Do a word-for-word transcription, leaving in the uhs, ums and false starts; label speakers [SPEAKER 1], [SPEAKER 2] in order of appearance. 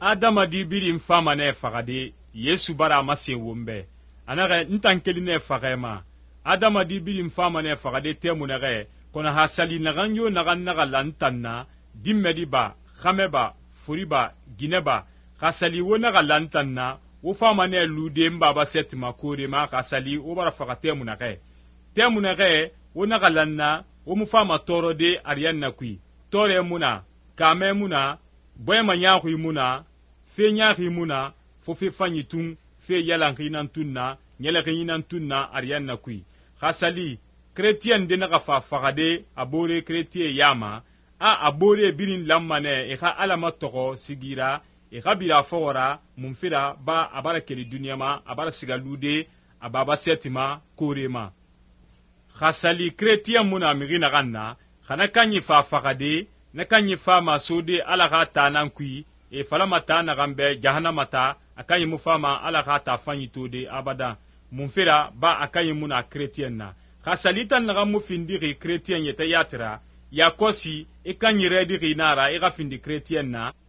[SPEAKER 1] adama di biri mfama ne fagade yesu bara mase wombe anaga ntankeli ne fagema adama di biri mfama ne fagade temunage kona hasali naganyo nagan naga lantanna dimmedi ba khameba furiba gineba hasali wona ga lantanna wo fama ne lude mbaba setima kore ma hasali wo bara fagate munage temunage wona ga lanna wo mufama toro de ariyanna kui tore muna kame muna boyma nyahu muna fe nyahi muna fo fe fanyitun fe yalan hinan tunna nyela hinan tunna ariyanna kui hasali chrétien de naga fa fagade abore chrétien yama a abore birin lammane e ha alama togo sigira e ha bira fora mumfira ba abara keli dunyama abara sigalude ababa setima korema hasali chrétien muna mirina ganna khana kanyi fa fagade na kanyi fa masode ala ga tanan kui e falama ta na gambe jahannama ta akanyi mufama ala ga ta fanyitode abada mumfira ba akanyi muna chrétien na khasalita naga mufindiri chrétien yeta yatra yakosi e kanyi redi rinara e ga findi chrétien na